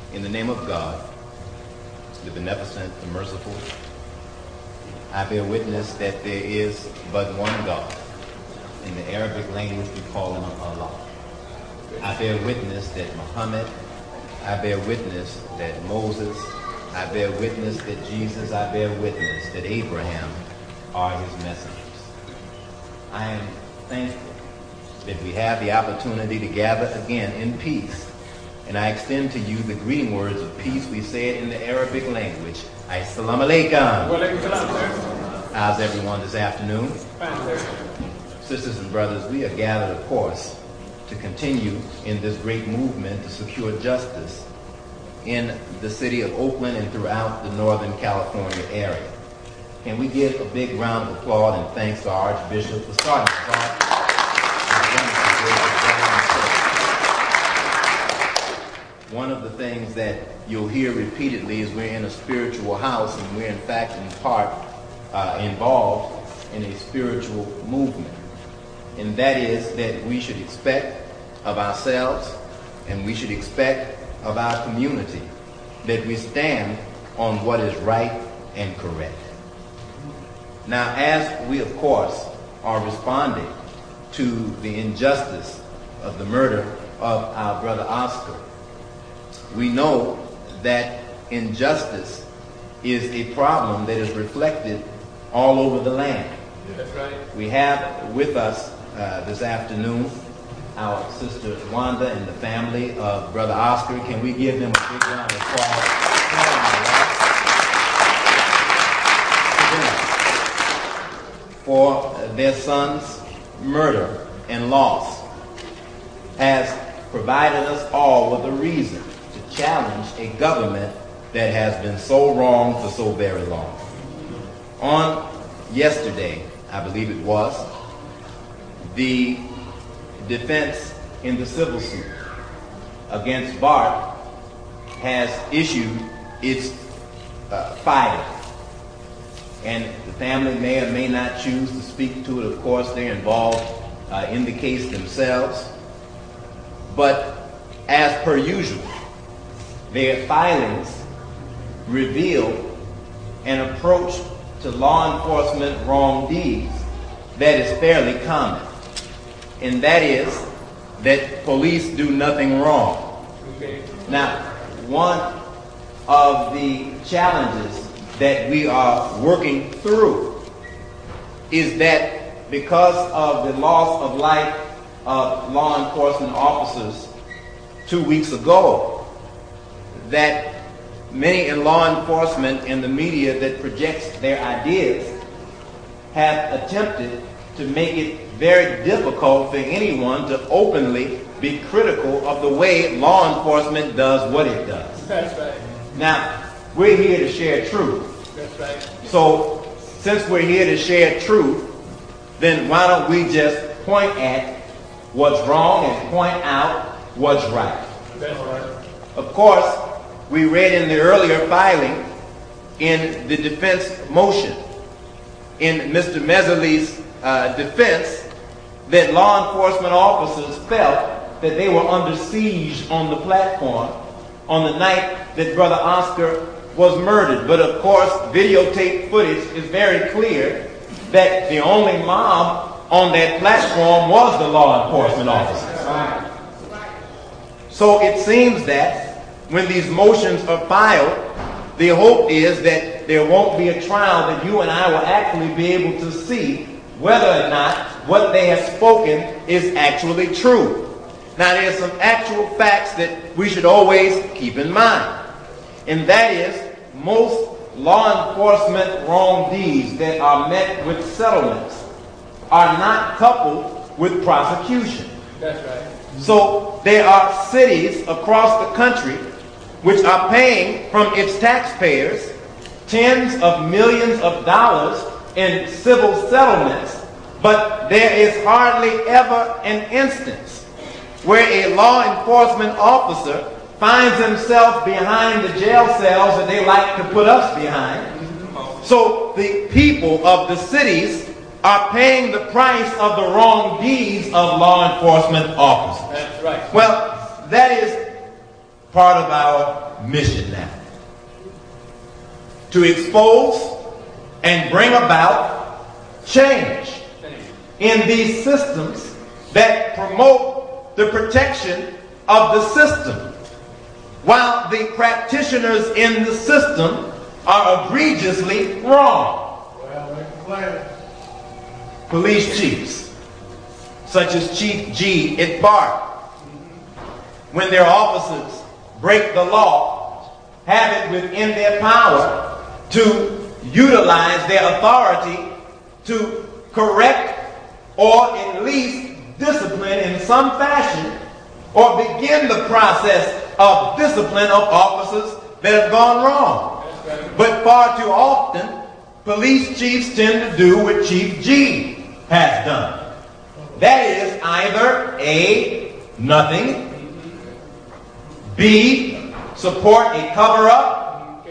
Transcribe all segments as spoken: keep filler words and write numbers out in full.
In the name of God, the beneficent, the merciful, I bear witness that there is but one God. In the Arabic language, we call him Allah. I bear witness that Muhammad, I bear witness that Moses, I bear witness that Jesus, I bear witness that Abraham are his messengers. I am thankful that we have the opportunity to gather again in peace. And I extend to you the greeting words of peace. We say it in the Arabic language. Assalamu alaikum. How's everyone this afternoon? Fine, sir. Sisters and brothers, we are gathered, of course, to continue in this great movement to secure justice in the city of Oakland and throughout the Northern California area. Can we give a big round of applause and thanks to our Archbishop for starting us off? One of the things that you'll hear repeatedly is we're in a spiritual house, and we're in fact in part uh, involved in a spiritual movement. And that is that we should expect of ourselves and we should expect of our community that we stand on what is right and correct. Now, as we, of course, are responding to the injustice of the murder of our brother Oscar, we know that injustice is a problem that is reflected all over the land. That's right. We have with us uh, this afternoon our sister Wanda and the family of brother Oscar. Can we give them a big round of applause for their son's murder and loss? Has provided us all with a reason to challenge a government that has been so wrong for so very long. On yesterday, I believe it was, the defense in the civil suit against Bart has issued its uh, filing. And the family may or may not choose to speak to it. Of course, they're involved uh, in the case themselves. But as per usual, their filings reveal an approach to law enforcement wrong deeds that is fairly common. And that is that police do nothing wrong. Okay. Now, one of the challenges that we are working through is that because of the loss of life of law enforcement officers two weeks ago, that many in law enforcement and the media that projects their ideas have attempted to make it very difficult for anyone to openly be critical of the way law enforcement does what it does. That's right. Now, we're here to share truth. That's right. So, since we're here to share truth, then why don't we just point at what's wrong and point out what's right? That's right. Of course, we read in the earlier filing in the defense motion, in Mister Meserly's uh, defense, that law enforcement officers felt that they were under siege on the platform on the night that Brother Oscar was murdered. But of course, videotape footage is very clear that the only mob on that platform was the law enforcement officers. So it seems that when these motions are filed, the hope is that there won't be a trial, that you and I will actually be able to see whether or not what they have spoken is actually true. Now, there's some actual facts that we should always keep in mind. And that is, most law enforcement wrong deeds that are met with settlements are not coupled with prosecution. That's right. So there are cities across the country which are paying from its taxpayers tens of millions of dollars in civil settlements, but there is hardly ever an instance where a law enforcement officer finds himself behind the jail cells that they like to put us behind. So the people of the cities are paying the price of the wrong deeds of law enforcement officers. That's right. Well, that is part of our mission now. To expose and bring about change in these systems that promote the protection of the system, while the practitioners in the system are egregiously wrong. Police chiefs, such as Chief G at BART, when their officers break the law, have it within their power to utilize their authority to correct or at least discipline in some fashion, or begin the process of discipline of officers that have gone wrong. But far too often, police chiefs tend to do what Chief G has done. That is either A, nothing, B, support a cover-up,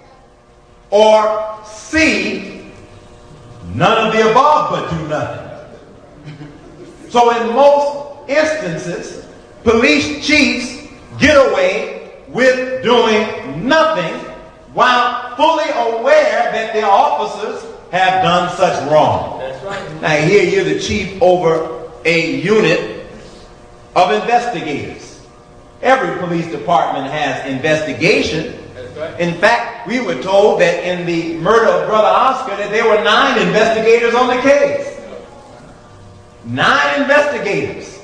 or C, none of the above but do nothing. So in most instances, police chiefs get away with doing nothing while fully aware that their officers have done such wrong. That's right. Now here you're the chief over a unit of investigators. Every police department has investigation. That's right. In fact, we were told that in the murder of Brother Oscar that there were nine investigators on the case. Nine investigators.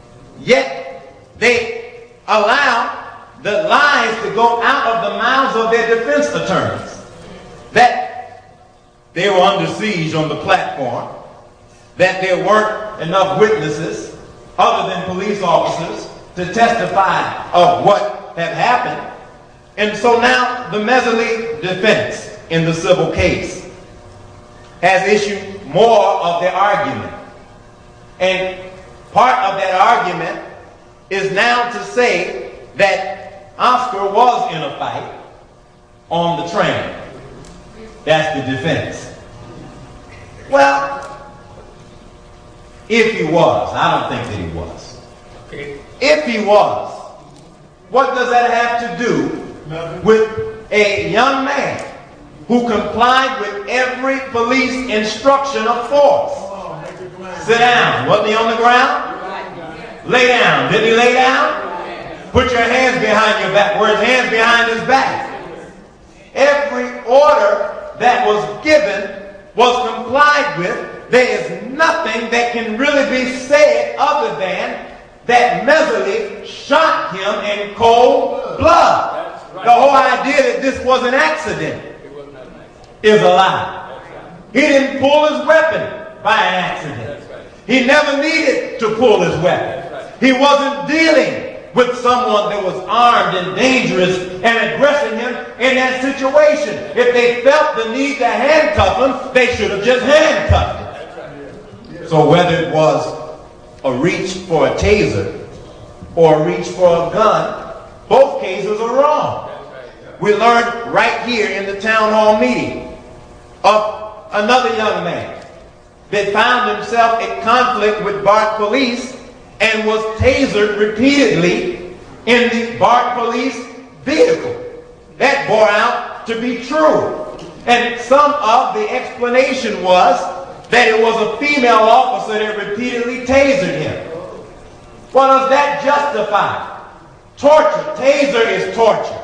Yet they allow the lies to go out of the mouths of their defense attorneys that they were under siege on the platform, that there weren't enough witnesses other than police officers to testify of what had happened. And so now the Messerly defense in the civil case has issued more of their argument. And part of that argument is now to say that Oscar was in a fight on the train. That's the defense. Well, if he was, I don't think that he was. Okay. If he was, what does that have to do with a young man who complied with every police instruction of force? Sit down. Wasn't he on the ground? Lay down. Didn't he lay down? Put your hands behind your back. Were his hands behind his back? Every order that was given was complied with. There is nothing that can really be said other than that Messerly shot him in cold blood. The whole idea that this was an accident is a lie. He didn't pull his weapon by an accident. He never needed to pull his weapon. He wasn't dealing with someone that was armed and dangerous and aggressing him in that situation. If they felt the need to handcuff him, they should have just handcuffed him. So whether it was a reach for a taser or a reach for a gun, both cases are wrong. We learned right here in the town hall meeting of another young man that found himself in conflict with BART police and was tasered repeatedly in the BART police vehicle. That bore out to be true. And some of the explanation was that it was a female officer that repeatedly tasered him. What does that justify? Torture. Taser is torture.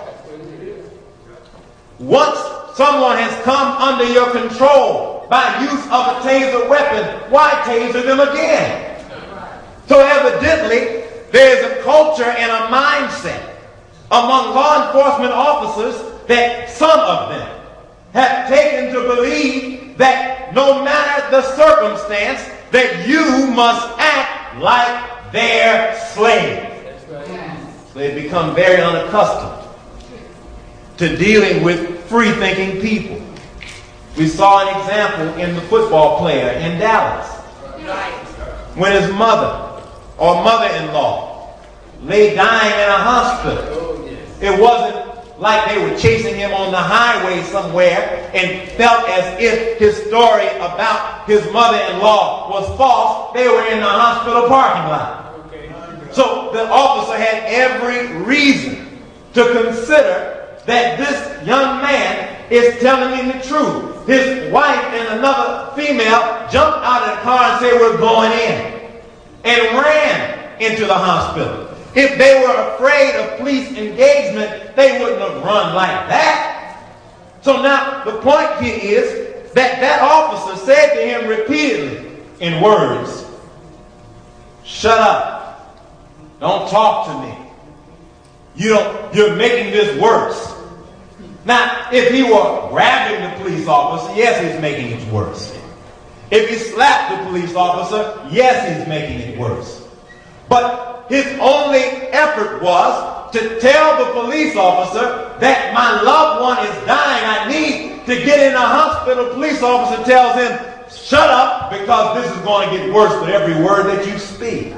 Once someone has come under your control by use of a taser weapon, why taser them again? So evidently, there is a culture and a mindset among law enforcement officers that some of them have taken to believe that no matter the circumstance, that you must act like their slave. So they become very unaccustomed to dealing with free-thinking people. We saw an example in the football player in Dallas. When his mother or mother-in-law lay dying in a hospital, it wasn't like they were chasing him on the highway somewhere and felt as if his story about his mother-in-law was false. They were in the hospital parking lot. So the officer had every reason to consider that this young man is telling me the truth. His wife and another female jumped out of the car and said, "We're going in," and ran into the hospital. If they were afraid of police engagement, they wouldn't have run like that. So now the point here is that that officer said to him repeatedly in words, "Shut up. Don't talk to me. You don't, you're making this worse." Now, if he were grabbing the police officer, yes, he's making it worse. If he slapped the police officer, yes, he's making it worse. But his only effort was to tell the police officer that my loved one is dying. I need to get in the hospital. Police officer tells him, "Shut up, because this is going to get worse with every word that you speak."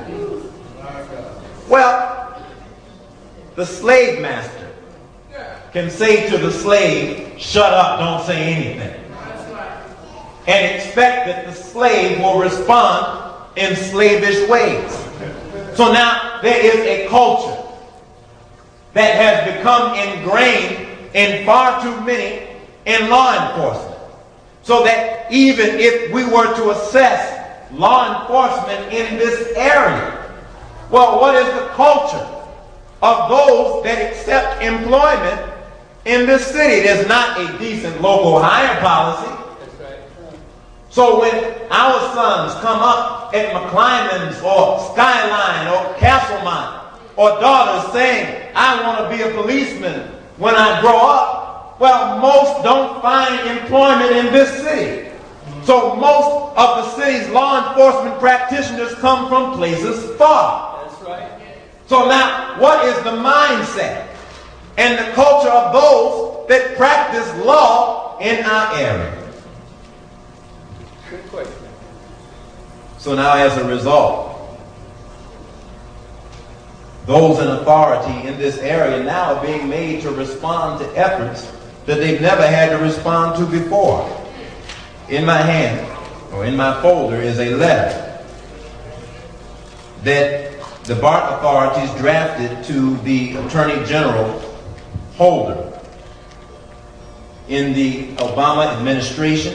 Well, the slave master can say to the slave, "Shut up, don't say anything," and expect that the slave will respond in slavish ways. So now there is a culture that has become ingrained in far too many in law enforcement. So that even if we were to assess law enforcement in this area, well, what is the culture of those that accept employment in this city? There's not a decent local hire policy. So when our sons come up at McClymonds or Skyline or Castlemont, or daughters saying, "I want to be a policeman when I grow up," well, most don't find employment in this city. So most of the city's law enforcement practitioners come from places far. That's right. So now, what is the mindset and the culture of those that practice law in our area? Good question. So now, as a result, those in authority in this area now are being made to respond to efforts that they've never had to respond to before. In my hand, or in my folder, is a letter that the BART authorities drafted to the Attorney General Holder in the Obama administration,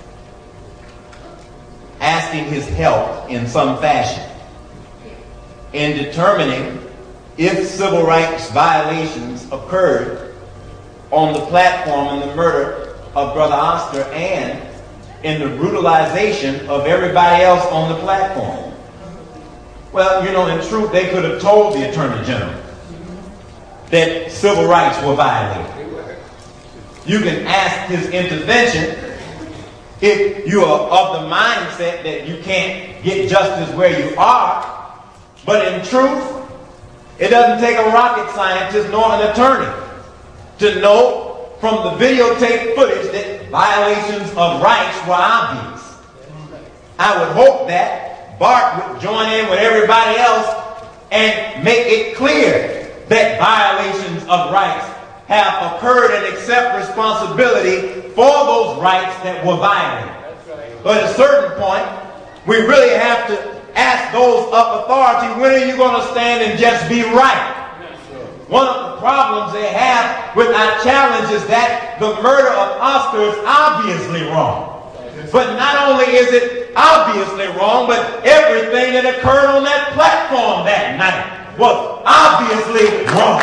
asking his help in some fashion in determining if civil rights violations occurred on the platform in the murder of Brother Oscar and in the brutalization of everybody else on the platform. Well, you know, in truth, they could have told the Attorney General that civil rights were violated. You can ask his intervention if you are of the mindset that you can't get justice where you are. But in truth, it doesn't take a rocket scientist nor an attorney to know from the videotape footage that violations of rights were obvious. I would hope that BART would join in with everybody else and make it clear that violations of rights have occurred and accept responsibility for those rights that were violated. But at a certain point, we really have to ask those of authority, when are you going to stand and just be right? One of the problems they have with our challenge is that the murder of Oscar is obviously wrong. But not only is it obviously wrong, but everything that occurred on that platform that night was obviously wrong.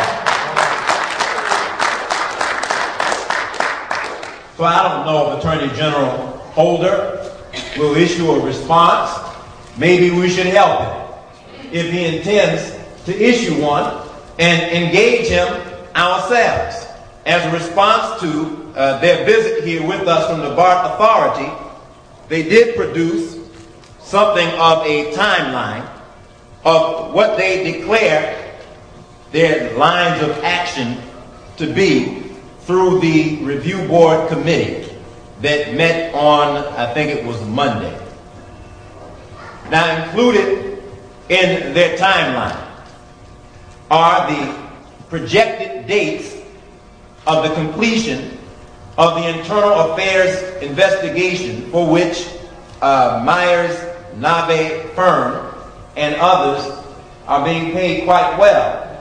So I don't know if Attorney General Holder will issue a response. Maybe we should help him if he intends to issue one and engage him ourselves. As a response to uh, their visit here with us from the BART Authority, they did produce something of a timeline of what they declare their lines of action to be through the review board committee that met on, I think it was Monday. Now, included in their timeline are the projected dates of the completion of the internal affairs investigation for which uh, Myers, Nabe firm and others are being paid quite well.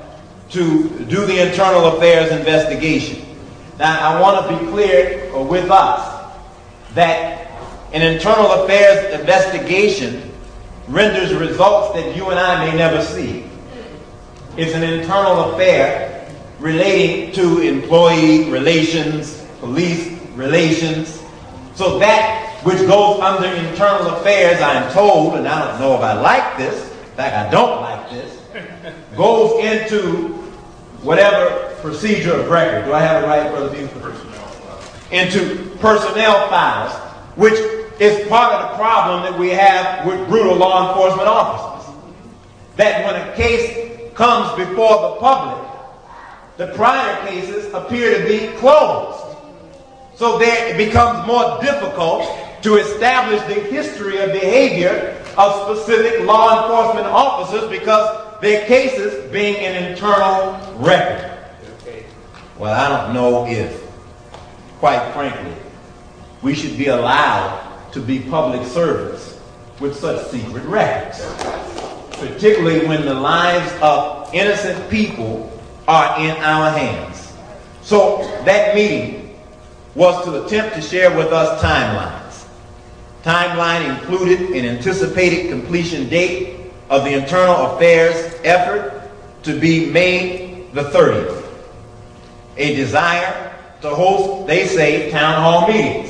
to do the internal affairs investigation. Now, I want to be clear with us that an internal affairs investigation renders results that you and I may never see. It's an internal affair relating to employee relations, police relations. So that which goes under internal affairs, I'm told, and I don't know if I like this, in fact I don't like this, goes into whatever procedure of record. Do I have it right, Brother Buford? Personnel files. Into personnel files, which is part of the problem that we have with brutal law enforcement officers. That when a case comes before the public, the prior cases appear to be closed. So there it becomes more difficult to establish the history of behavior of specific law enforcement officers because their cases being an internal record. Well, I don't know if, quite frankly, we should be allowed to be public servants with such secret records, particularly when the lives of innocent people are in our hands. So that meeting was to attempt to share with us timelines. Timeline included an anticipated completion date of the internal affairs effort to be May the thirtieth. A desire to host, they say, town hall meetings.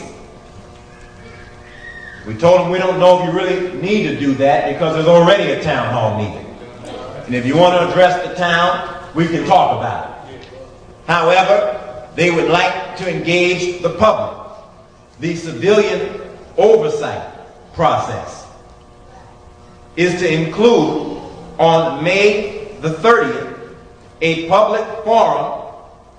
We told them we don't know if you really need to do that because there's already a town hall meeting. And if you want to address the town, we can talk about it. However, they would like to engage the public, the civilian oversight process is to include on May the thirtieth a public forum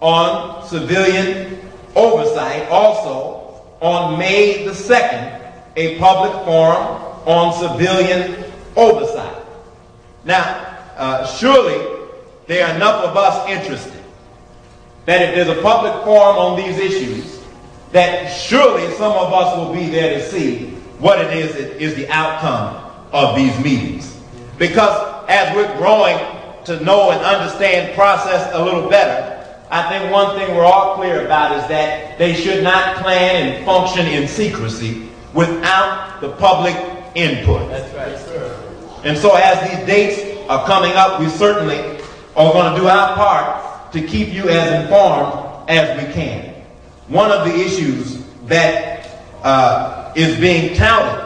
on civilian oversight. Also on May the second, a public forum on civilian oversight. Now, uh, surely there are enough of us interested that if there's a public forum on these issues, that surely some of us will be there to see what it is that is the outcome of these meetings. Because as we're growing to know and understand process a little better, I think one thing we're all clear about is that they should not plan and function in secrecy without the public input. That's right, sir. And so as these dates are coming up, we certainly are going to do our part to keep you as informed as we can. One of the issues that uh, is being touted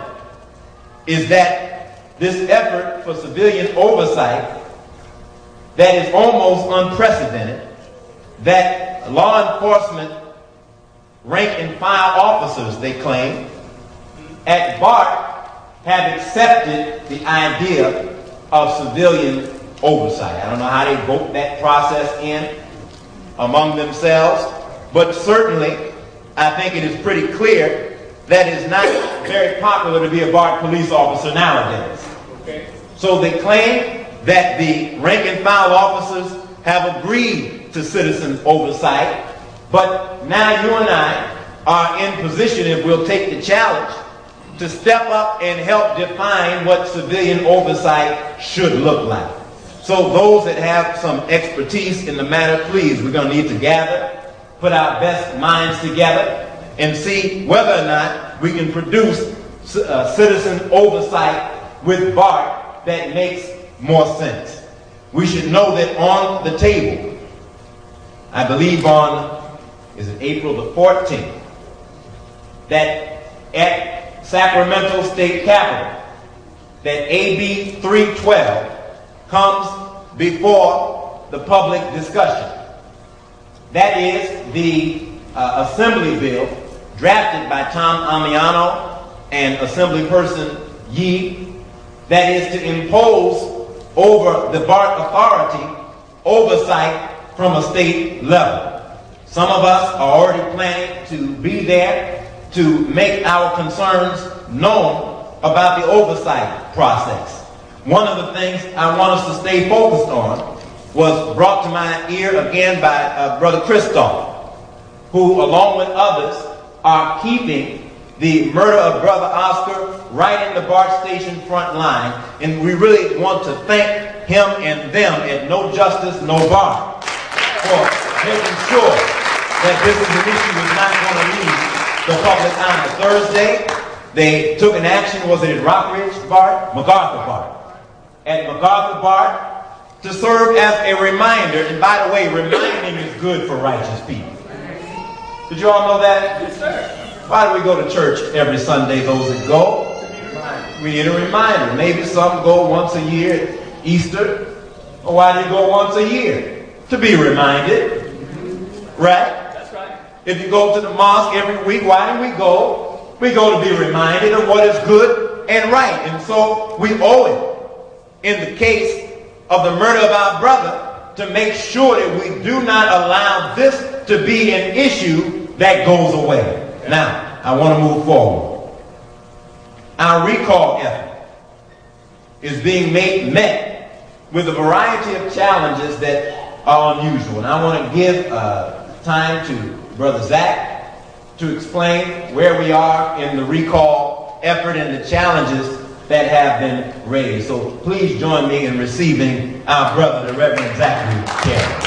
is that this effort for civilian oversight that is almost unprecedented, that law enforcement rank and file officers, they claim, at BART have accepted the idea of civilian oversight. I don't know how they vote that process in among themselves, but certainly I think it is pretty clear that it's not very popular to be a BART police officer nowadays. Okay. So they claim that the rank and file officers have agreed to citizen oversight, but now you and I are in position, if we'll take the challenge, to step up and help define what civilian oversight should look like. So those that have some expertise in the matter, please, we're going to need to gather, put our best minds together, and see whether or not we can produce uh, citizen oversight with BART that makes more sense. We should know that on the table, I believe on, is it April the fourteenth, that at Sacramento State Capitol, that A B three twelve comes before the public discussion. That is the uh, Assembly bill drafted by Tom Amiano and Assemblyperson Yee that is to impose over the BART authority oversight from a state level. Some of us are already planning to be there to make our concerns known about the oversight process. One of the things I want us to stay focused on was brought to my ear again by uh, Brother Christoph, who, along with others, are keeping the murder of Brother Oscar right in the BART station front line. And we really want to thank him and them at No Justice, No Bar for making sure that this is an issue was not going to leave the public eye. Thursday, they took an action, was it at Rockridge Bart? MacArthur Bart. At MacArthur Bart to serve as a reminder. And by the way, reminding is good for righteous people. Did you all know that? Yes, sir. Why do we go to church every Sunday, those that go? We need a reminder. Maybe some go once a year at Easter. Or why do you go once a year? To be reminded. Right? That's right. If you go to the mosque every week, why do we go? We go to be reminded of what is good and right. And so we owe it, in the case of the murder of our brother, to make sure that we do not allow this to be an issue that goes away. Now, I want to move forward. Our recall effort is being made, met with a variety of challenges that are unusual. And I want to give uh, time to Brother Zach to explain where we are in the recall effort and the challenges that have been raised. So please join me in receiving our brother, the Reverend Zachary Carey.